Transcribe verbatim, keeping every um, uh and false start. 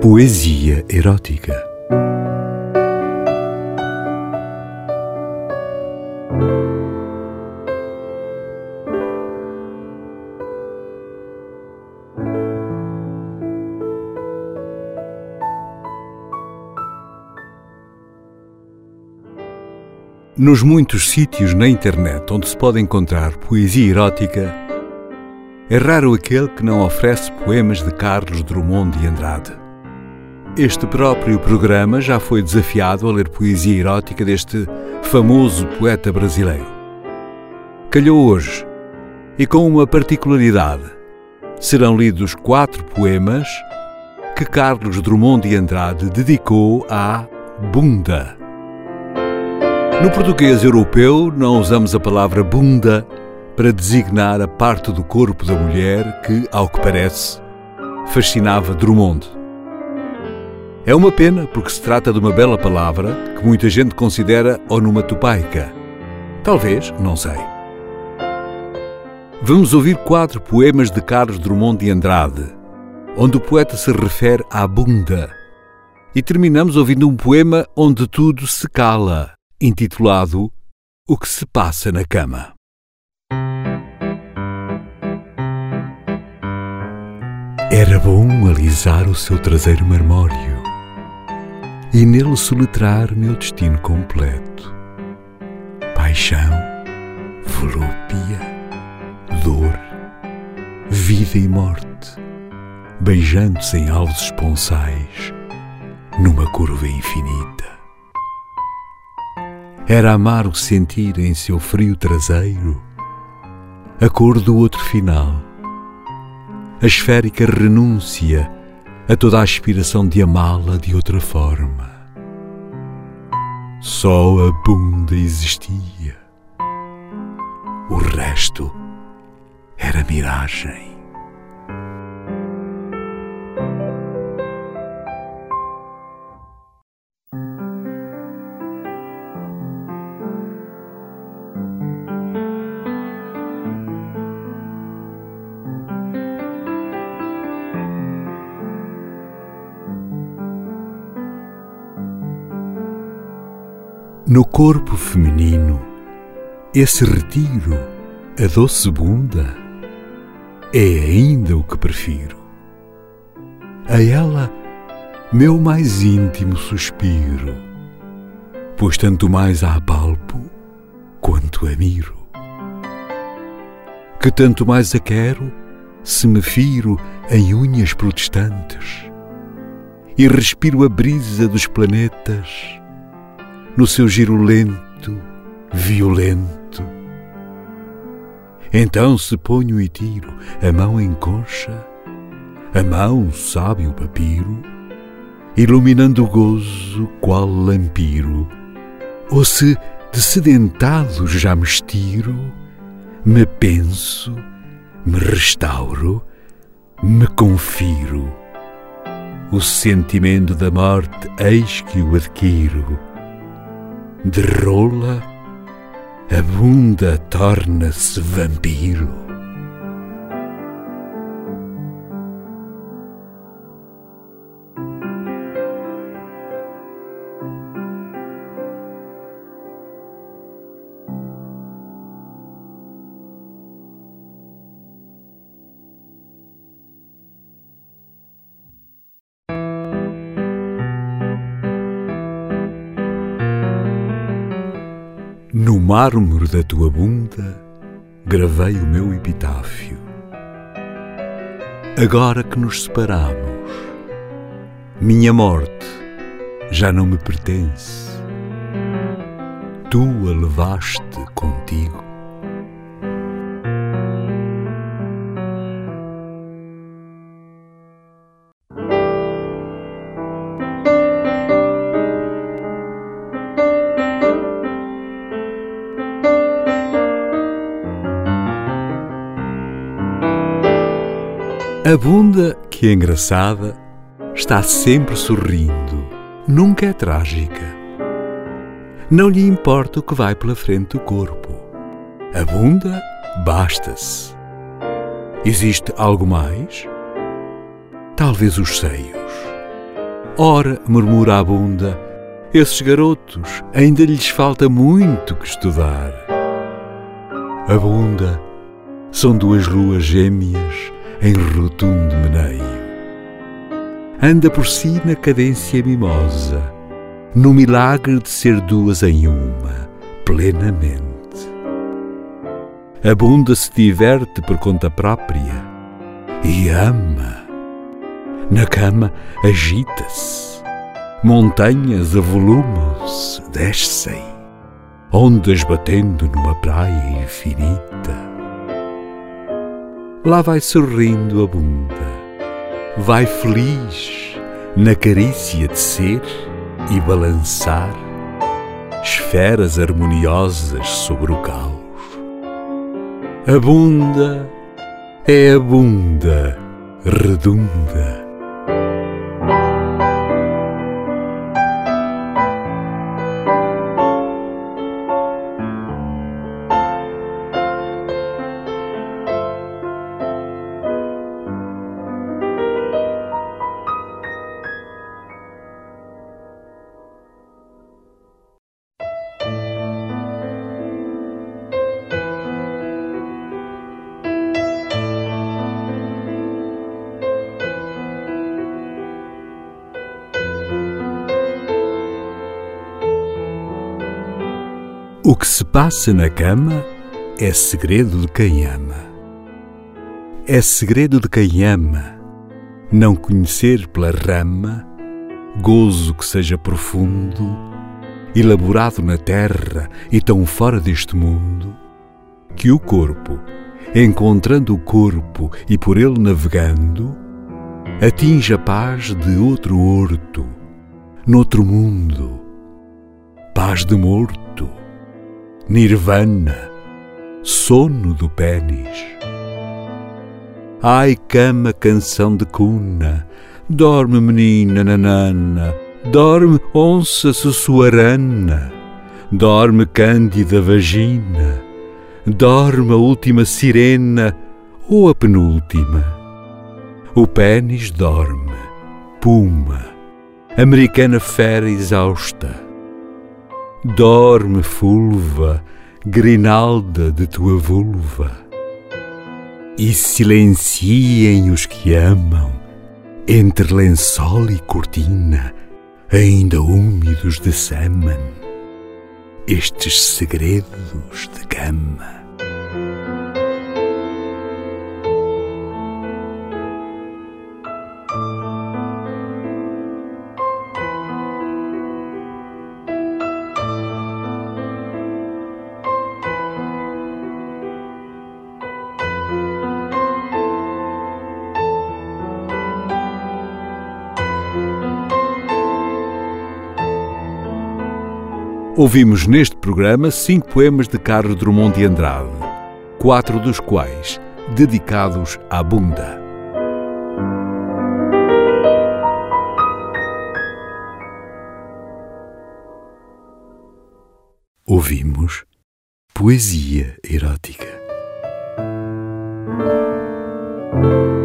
Poesia erótica. Nos muitos sítios na internet onde se pode encontrar poesia erótica, é raro aquele que não oferece poemas de Carlos Drummond de Andrade. Este próprio programa já foi desafiado a ler poesia erótica deste famoso poeta brasileiro. Calhou hoje, e com uma particularidade, serão lidos quatro poemas que Carlos Drummond de Andrade dedicou à bunda. No português europeu, não usamos a palavra bunda para designar a parte do corpo da mulher que, ao que parece, fascinava Drummond. É uma pena porque se trata de uma bela palavra que muita gente considera onomatopaica. Talvez, não sei. Vamos ouvir quatro poemas de Carlos Drummond de Andrade, onde o poeta se refere à bunda. E terminamos ouvindo um poema onde tudo se cala, intitulado O que se passa na cama. Era bom alisar o seu traseiro marmório e nele soletrar meu destino completo. Paixão, volúpia, dor, vida e morte, beijando-se em alvos esponsais, numa curva infinita. Era amargo sentir em seu frio traseiro a cor do outro final, a esférica renúncia a toda a aspiração de amá-la de outra forma. Só a bunda existia. O resto era miragem. No corpo feminino, esse retiro, a doce bunda, é ainda o que prefiro. A ela, meu mais íntimo suspiro, pois tanto mais a apalpo quanto a miro. Que tanto mais a quero se me firo em unhas protestantes e respiro a brisa dos planetas no seu giro lento, violento. Então se ponho e tiro a mão em concha, a mão sabe o papiro, iluminando o gozo qual lampiro. Ou se, dessedentado já me estiro, me penso, me restauro, me confiro. O sentimento da morte eis que o adquiro. De rola, a bunda torna-se vampiro. No mármore da tua bunda gravei o meu epitáfio. Agora que nos separamos, minha morte já não me pertence. Tu a levaste contigo. A bunda, que é engraçada, está sempre sorrindo, nunca é trágica. Não lhe importa o que vai pela frente do corpo. A bunda basta-se. Existe algo mais? Talvez os seios. Ora, murmura a bunda, esses garotos ainda lhes falta muito que estudar. A bunda são duas luas gêmeas em rotundo meneio. Anda por si na cadência mimosa, no milagre de ser duas em uma, plenamente. A bunda se diverte por conta própria e ama. Na cama agita-se, montanhas avolumam-se, descem, ondas batendo numa praia infinita. Lá vai sorrindo a bunda, vai feliz na carícia de ser e balançar esferas harmoniosas sobre o caos. A bunda é a bunda redonda. O que se passa na cama é segredo de quem ama. É segredo de quem ama não conhecer pela rama gozo que seja profundo, elaborado na terra e tão fora deste mundo, que o corpo, encontrando o corpo e por ele navegando, atinge a paz de outro horto, noutro mundo, paz de morto, nirvana, sono do pênis. Ai, cama, canção de cuna, dorme, menina nanana, dorme, onça sussuarana, dorme, cândida vagina, dorme a última sirena ou a penúltima. O pênis dorme, puma, americana fera exausta. Dorme, fulva, grinalda de tua vulva. E silenciem os que amam, entre lençol e cortina, ainda úmidos de sêmen, estes segredos de cama. Ouvimos neste programa cinco poemas de Carlos Drummond de Andrade, quatro dos quais dedicados à bunda. Ouvimos poesia erótica.